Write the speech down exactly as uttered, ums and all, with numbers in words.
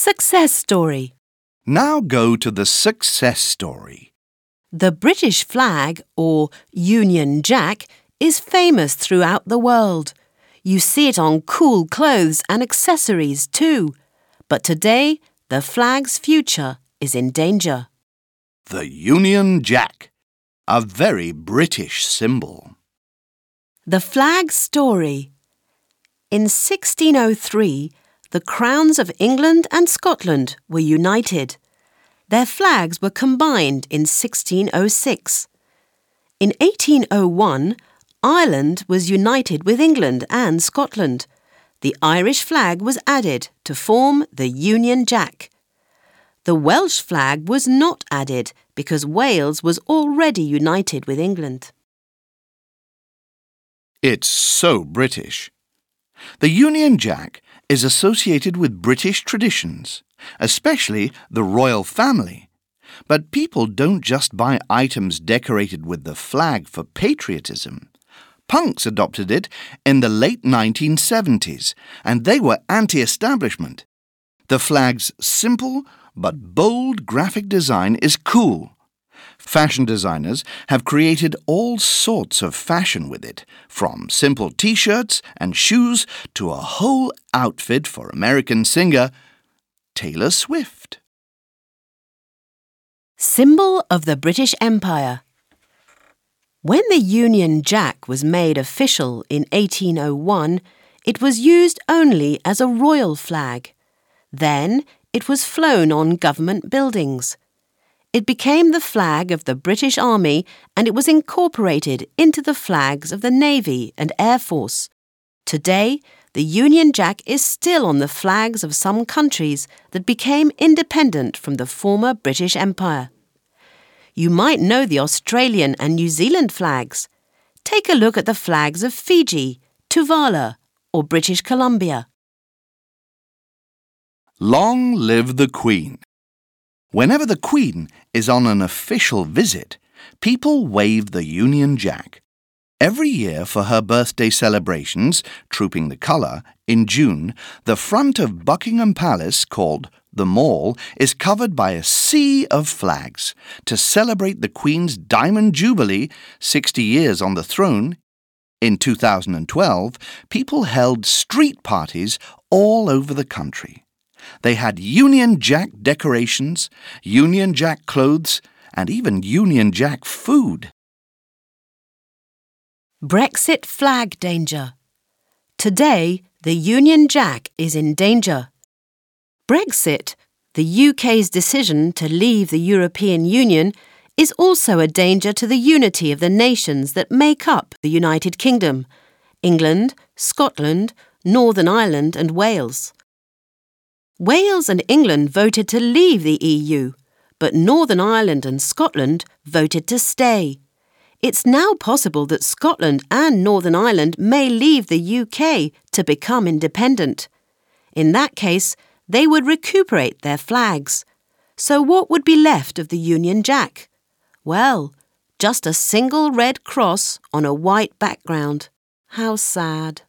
Success story. Now go to the success story. The British flag, or Union Jack, is famous throughout the world. You see it on cool clothes and accessories too. But today, the flag's future is in danger. The Union Jack, a very British symbol. The flag's story. In sixteen oh three, the crowns of England and Scotland were united. Their flags were combined in sixteen oh six. In eighteen oh one, Ireland was united with England and Scotland. The Irish flag was added to form the Union Jack. The Welsh flag was not added because Wales was already united with England. It's so British. The Union Jack is associated with British traditions, especially the royal family. But people don't just buy items decorated with the flag for patriotism. Punks adopted it in the late nineteen seventies, and they were anti-establishment. The flag's simple but bold graphic design is cool. Fashion designers have created all sorts of fashion with it, from simple t-shirts and shoes to a whole outfit for American singer Taylor Swift. Symbol of the British Empire. When the Union Jack was made official in eighteen oh one, it was used only as a royal flag. Then it was flown on government buildings. It became the flag of the British Army and it was incorporated into the flags of the Navy and Air Force. Today, the Union Jack is still on the flags of some countries that became independent from the former British Empire. You might know the Australian and New Zealand flags. Take a look at the flags of Fiji, Tuvalu, or British Columbia. Long live the Queen. Whenever the Queen is on an official visit, people wave the Union Jack. Every year for her birthday celebrations, Trooping the Colour, in June, the front of Buckingham Palace, called the Mall, is covered by a sea of flags to celebrate the Queen's Diamond Jubilee, sixty years on the throne. In two thousand twelve, people held street parties all over the country. They had Union Jack decorations, Union Jack clothes, and even Union Jack food. Brexit flag danger. Today, the Union Jack is in danger. Brexit, the U K's decision to leave the European Union, is also a danger to the unity of the nations that make up the United Kingdom: England, Scotland, Northern Ireland and Wales. Wales and England voted to leave the E U, but Northern Ireland and Scotland voted to stay. It's now possible that Scotland and Northern Ireland may leave the U K to become independent. In that case, they would recuperate their flags. So what would be left of the Union Jack? Well, just a single red cross on a white background. How sad.